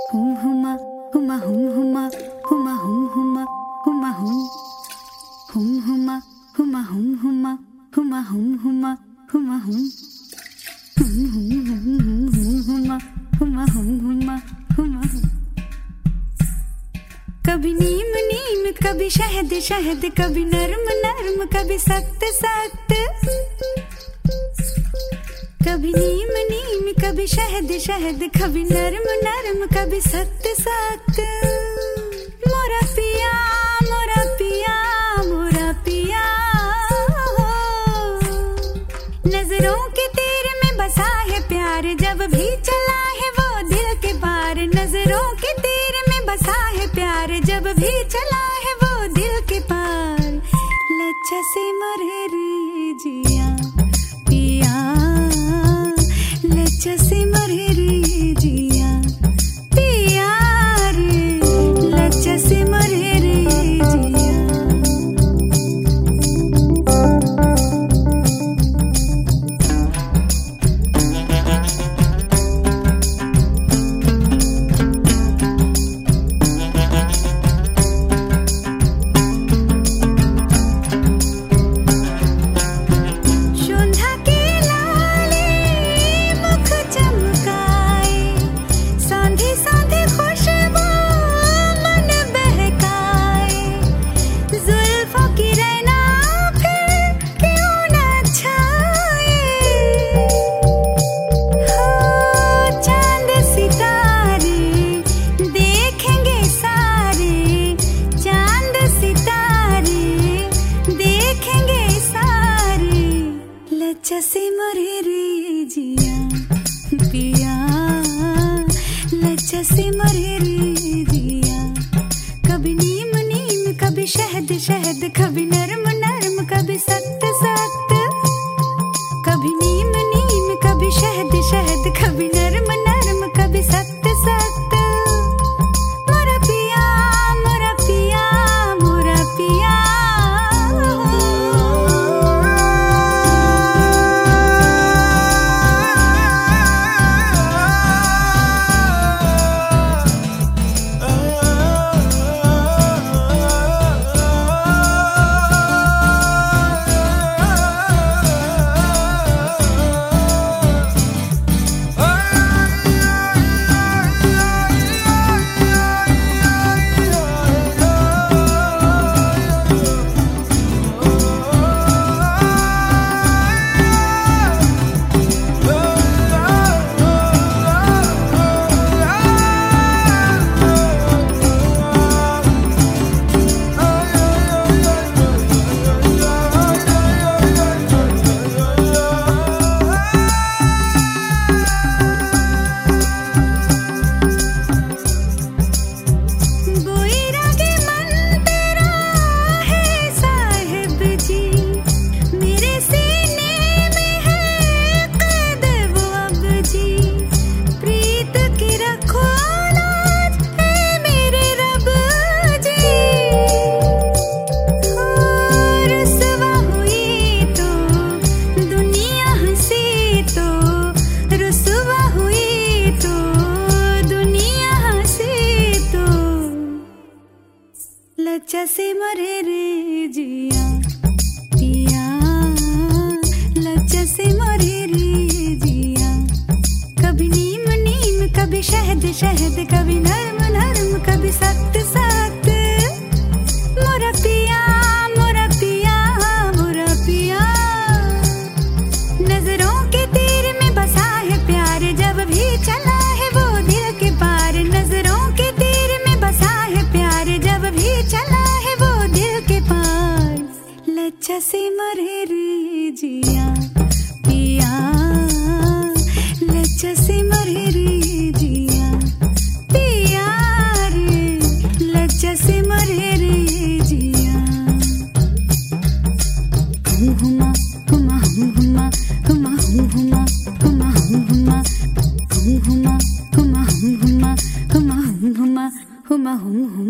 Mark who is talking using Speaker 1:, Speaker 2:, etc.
Speaker 1: Hum huma, huma hum huma, huma hum huma, huma hum. Hum huma, huma hum huma, huma hum huma, huma hum. Hum hum hum hum huma, huma hum huma, huma hum. कभी नीम नीम कभी शहद शहद कभी नरम नरम कभी सख्त सख्त. कभी नीम नीम कभी शहद शहद कभी नरम नरम कभी सख्त सख्त. मोरा पिया मोरा पिया मोरा पिया हो. नजरों के तीर में बसा है प्यार जब भी चला है वो दिल के पार. नजरों के तीर में बसा है प्यार जब भी चला है वो दिल के पार. लच्छा से मरे रे जिया पिया लच्छा से मरे रे जिया पिया रे लच्छा से मरे रे जिया. लच्छा से मरे रे जिया पिया लच्छा से मरे रे जिया. कभी नीम नीम कभी शहद शहद कभी नरम नरम कभी सख्त सख्त. कभी नीम नीम कभी शहद शहद कभी नरम नरम कभी सख्त सख्त. मोरा पिया मोरा पिया मोरा पिया. लच्छा से मरे रे जिया पिया लच्छा से मरे रे जिया. कभी नीम नीम कभी शहद शहद कभी नरम नरम कभी सख्त सख्त. मोरा पिया मोरा पिया मोरा पिया. नजरों के तीर में बसा है प्यार जब भी चला है वो दिल के पार. नजरों के तीर में बसा है प्यार जब भी चला है वो दिल के पार. लच्छा से मरे रे जिया पिया लच्छा से मरे रे जिया पिया रे लच्छा से मरे रे जिया. हुम हुमा हुमा हुम हुमा हुमा हुम हुमा हुमा हुम हुमा हुम हुमा हुमा हुम हुमा हुमा हुम हुमा हुमा हुम हुमा.